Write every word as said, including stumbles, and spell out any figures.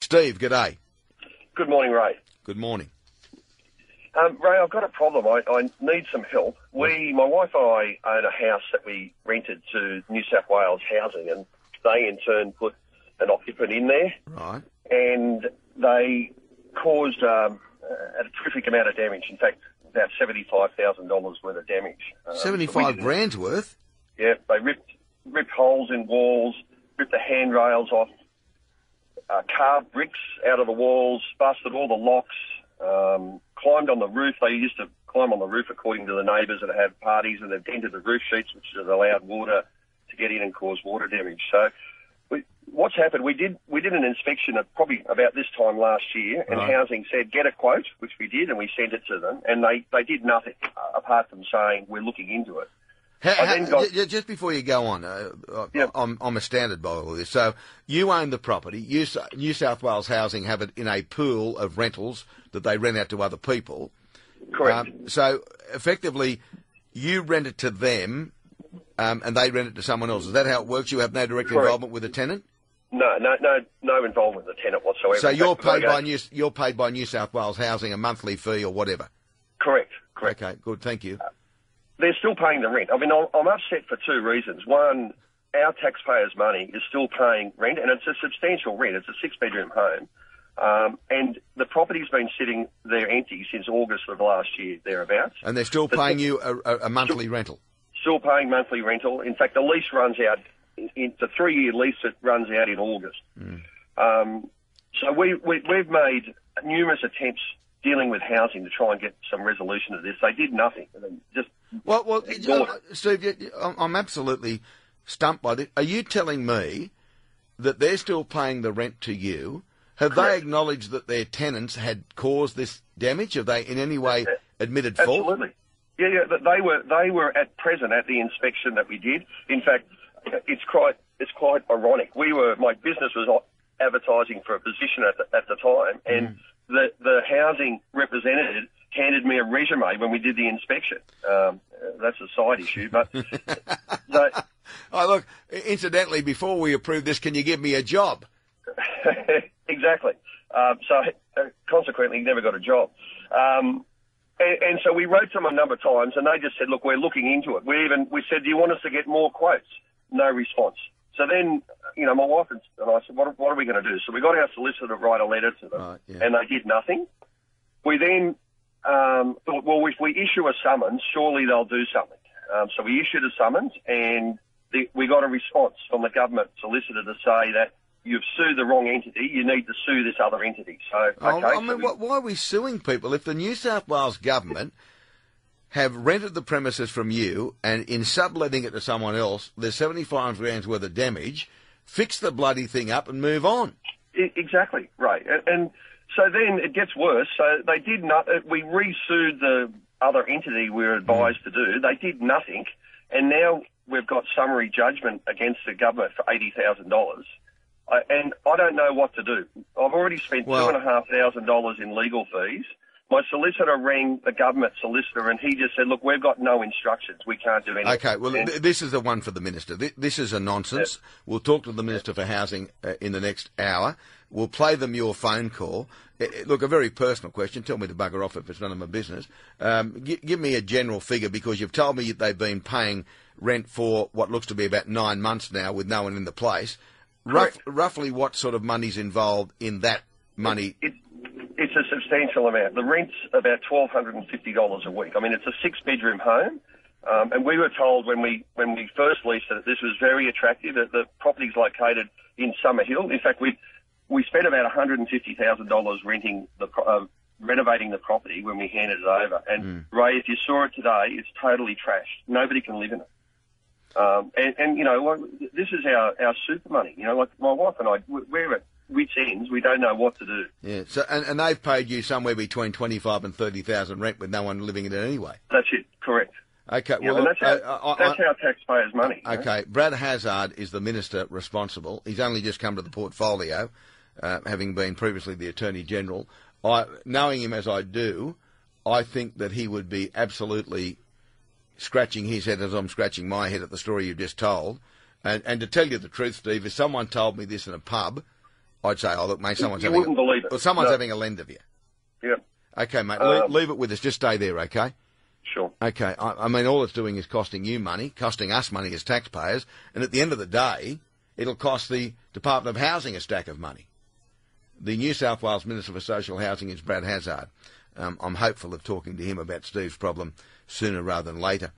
Steve, g'day. Good morning, Ray. Good morning. Um, Ray, I've got a problem. I, I need some help. We, my wife and I own a house that we rented to New South Wales Housing, and they in turn put an occupant in there. Right. And they caused um, a terrific amount of damage. In fact, about seventy-five thousand dollars worth of damage. Um, seventy-five grand's worth? Yeah, they ripped, ripped holes in walls, ripped the handrails off, uh, carved bricks out of the walls, busted all the locks, um, climbed on the roof. They used to climb on the roof, according to the neighbours that had parties, and they've dented the roof sheets, which has allowed water to get in and cause water damage. So we, what's happened, we did we did an inspection at probably about this time last year, and Right. Housing said, get a quote, which we did, and we sent it to them, and they, they did nothing uh, apart from saying, we're looking into it. How, I how, then got- j- just before you go on, uh, I- Yep. I'm, I'm astounded by all of this. So you own the property. You, New South Wales Housing have it in a pool of rentals that they rent out to other people. Correct. Um, so effectively, you rent it to them, um, and they rent it to someone else. Is that how it works? You have no direct Correct. involvement with the tenant. No, no, no, no involvement with the tenant whatsoever. So In you're fact, I paid go- by New you're paid by New South Wales Housing a monthly fee or whatever. Correct, correct. Okay, good. Thank you. They're still paying the rent. I mean, I'm I'm upset for two reasons. One, our taxpayers' money is still paying rent, and it's a substantial rent. It's a six-bedroom home. Um, and the property's been sitting there empty since August of last year, thereabouts. And they're still But paying the- you a, a, a monthly rental. Still paying monthly rental. In fact, the lease runs out, it's a three-year lease that runs out in August. Mm. Um, so we, we, we've made numerous attempts dealing with housing to try and get some resolution to this. They did nothing. They just Well, well, ignored uh, it. Steve, you- I'm I'm absolutely stumped by this. Are you telling me that they're still paying the rent to you? Have Correct. they acknowledged that their tenants had caused this damage? Have they in any way admitted fault? Absolutely. Yeah, yeah. but They were they were at present at the inspection that we did. In fact, it's quite it's quite ironic. We were my business was advertising for a position at the, at the time, and Mm. the the housing representative handed me a resume when we did the inspection. Um, that's a side issue, but they, Oh, look, incidentally, before we approve this, can you give me a job? exactly. Um, so uh, consequently, he never got a job. Um, and, and so we wrote to them a number of times, and they just said, "Look, we're looking into it." We even we said, "Do you want us to get more quotes?" No response. So then, you know, my wife and I said, "What, what are we going to do?" So we got our solicitor to write a letter to them, Right, yeah. and they did nothing. We then um, thought, well, if we issue a summons, surely they'll do something. Um, so we issued a summons, and the, we got a response from the government solicitor to say that you've sued the wrong entity, you need to sue this other entity. So, okay. Oh, I so mean, we- wh- why are we suing people? If the New South Wales government have rented the premises from you and in subletting it to someone else, there's seventy-five grand's worth of damage, fix the bloody thing up and move on. I- Exactly, right. And, and so then it gets worse. So they did not, uh, we re-sued the other entity we were advised Mm. to do. They did nothing. And now we've got summary judgment against the government for eighty thousand dollars. I, and I don't know what to do. I've already spent Well- two and a half thousand dollars in legal fees. My solicitor rang the government solicitor and he just said, look, we've got no instructions. We can't do anything. Okay, well, And- th- this is the one for the Minister. Th- This is a nonsense. We'll talk to the Minister for Housing uh, in the next hour. We'll play them your phone call. Uh, uh, look, a very personal question. Tell me to bugger off if it's none of my business. Um, gi- give me a general figure, because you've told me they've been paying rent for what looks to be about nine months now with no one in the place. Rough, Correct. roughly what sort of money's involved in that money? It, it's a substantial amount. The rent's about twelve hundred fifty dollars a week. I mean, it's a six-bedroom home, um, and we were told when we when we first leased it, this was very attractive. That the property's located in Summer Hill. In fact, we we spent about one hundred fifty thousand dollars renting the pro- uh, renovating the property when we handed it over. And Mm. Ray, if you saw it today, it's totally trashed. Nobody can live in it. Um, and, and you know, like, this is our our super money. You know, like my wife and I, we're at wits ends. We don't know what to do. Yeah. So, and, and they've paid you somewhere between twenty-five and thirty thousand rent with no one living in it anyway. That's it. Correct. Okay. Yeah, Well, and that's look, our, uh, I- that's I- our taxpayers' money. you know? Okay, Brad Hazard is the minister responsible. He's only just come to the portfolio, uh, having been previously the Attorney General. I, knowing him as I do, I think that he would be absolutely scratching his head as I'm scratching my head at the story you've just told. And, and to tell you the truth, Steve, if someone told me this in a pub, I'd say, oh, look, mate, someone's you having wouldn't a, believe it. well, someone's No. having a lend of you. Yeah, Okay, mate, Um, leave, leave it with us. Just stay there, okay? sure. Okay, I, I mean, all it's doing is costing you money, costing us money as taxpayers, and at the end of the day, it'll cost the Department of Housing a stack of money. The New South Wales Minister for Social Housing is Brad Hazzard. Um, I'm hopeful of talking to him about Steve's problem sooner rather than later.